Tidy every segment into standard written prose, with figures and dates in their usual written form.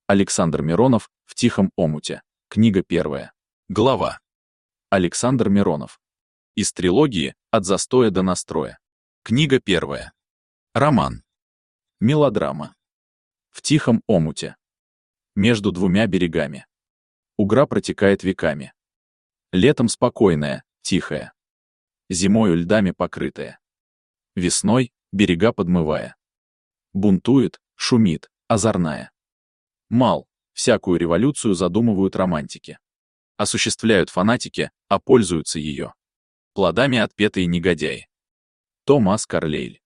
Александр Миронов в тихом омуте. Книга 1. Глава. Александр Миронов. Из трилогии «От застоя до настроя». Книга 1. Роман. Мелодрама. В тихом омуте. Между двумя берегами. Угра протекает веками. Летом спокойная, тихая. Зимою льдами покрытая. Весной берега подмывая. Бунтует, шумит, озорная. Мал, всякую революцию задумывают романтики. Осуществляют фанатики, а пользуются ее плодами отпетые негодяи. Томас Карлейль.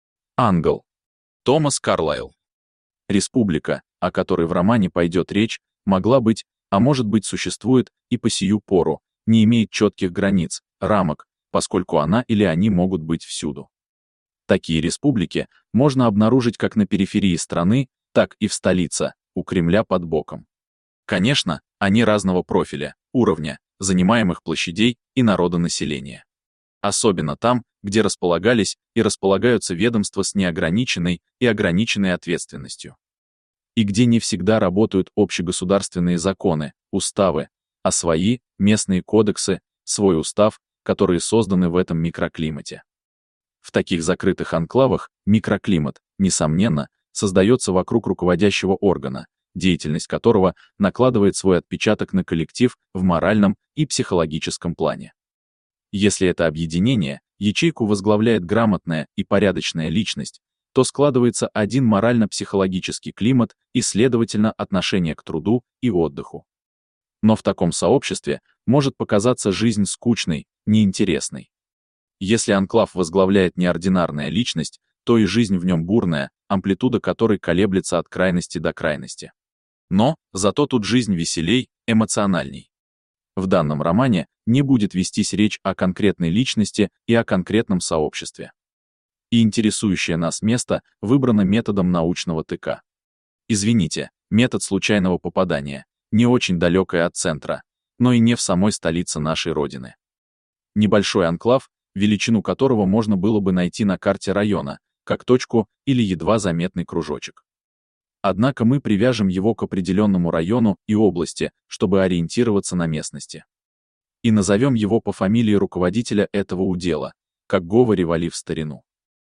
Ангел. Томас Карлайл. Республика, о которой в романе пойдет речь, могла быть, а может быть существует, и по сию пору, не имеет четких границ, рамок, поскольку она или они могут быть всюду. Такие республики можно обнаружить как на периферии страны, так и в столице, у Кремля под боком. Конечно, они разного профиля, уровня, занимаемых площадей и народонаселения. Особенно там, где располагались и располагаются ведомства с неограниченной и ограниченной ответственностью. И где не всегда работают общегосударственные законы, уставы, а свои, местные кодексы, свой устав, которые созданы в этом микроклимате. В таких закрытых анклавах микроклимат, несомненно, создается вокруг руководящего органа, деятельность которого накладывает свой отпечаток на коллектив в моральном и психологическом плане. Если это объединение, ячейку возглавляет грамотная и порядочная личность, то складывается один морально-психологический климат и, следовательно, отношение к труду и отдыху. Но в таком сообществе может показаться жизнь скучной, неинтересной. Если анклав возглавляет неординарная личность, то и жизнь в нем бурная, амплитуда которой колеблется от крайности до крайности. Но, зато тут жизнь веселей, эмоциональней. В данном романе не будет вестись речь о конкретной личности и о конкретном сообществе. И интересующее нас место выбрано методом научного тыка. Извините, метод случайного попадания, не очень далекое от центра, но и не в самой столице нашей Родины. Небольшой анклав, величину которого можно было бы найти на карте района, как точку или едва заметный кружочек. Однако мы привяжем его к определенному району и области, чтобы ориентироваться на местности. И назовем его по фамилии руководителя этого удела, как говорили в старину.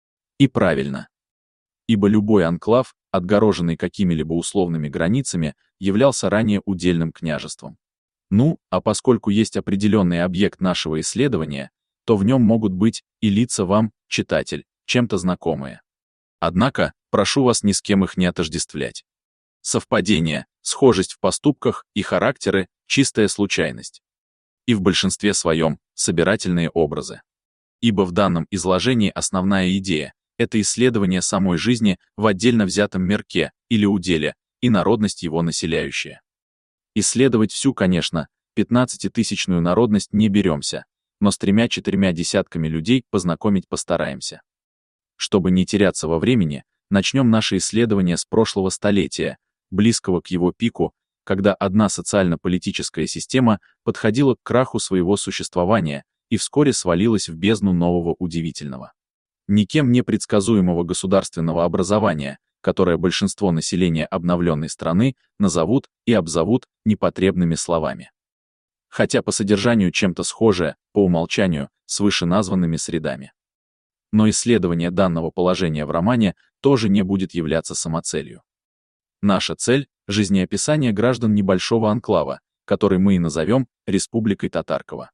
И правильно. Ибо любой анклав, отгороженный какими-либо условными границами, являлся ранее удельным княжеством. Ну, а поскольку есть определенный объект нашего исследования, то в нем могут быть и лица вам, читатель, чем-то знакомые. Однако, прошу вас ни с кем их не отождествлять. Совпадение, схожесть в поступках и характеры – чистая случайность. И в большинстве своем – собирательные образы. Ибо в данном изложении основная идея – это исследование самой жизни в отдельно взятом мирке или уделе и народность его населяющая. Исследовать всю, конечно, 15-тысячную народность не беремся, но с 3-4 десятками людей познакомить постараемся. Чтобы не теряться во времени, начнем наше исследование с прошлого столетия, близкого к его пику, когда одна социально-политическая система подходила к краху своего существования и вскоре свалилась в бездну нового удивительного, никем не предсказуемого государственного образования, которое большинство населения обновленной страны назовут и обзовут непотребными словами. Хотя по содержанию чем-то схожее, по умолчанию, с вышеназванными средами. Но исследование данного положения в романе тоже не будет являться самоцелью. Наша цель – жизнеописание граждан небольшого анклава, который мы и назовем Республикой Татаркова.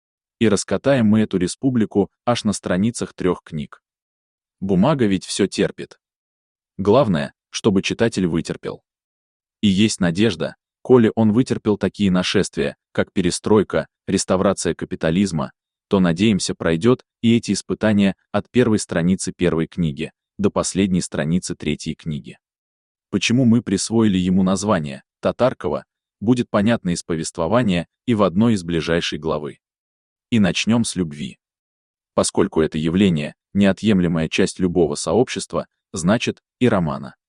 И раскатаем мы эту республику аж на страницах 3 книг. Бумага ведь все терпит. Главное, чтобы читатель вытерпел. И есть надежда, коли он вытерпел такие нашествия, как перестройка, реставрация капитализма, то, надеемся, пройдет и эти испытания от первой страницы 1 книги до последней страницы 3 книги. Почему мы присвоили ему название «Татаркова», будет понятно из повествования и в одной из ближайшей главы. И начнем с любви. Поскольку это явление – неотъемлемая часть любого сообщества, значит, и романа.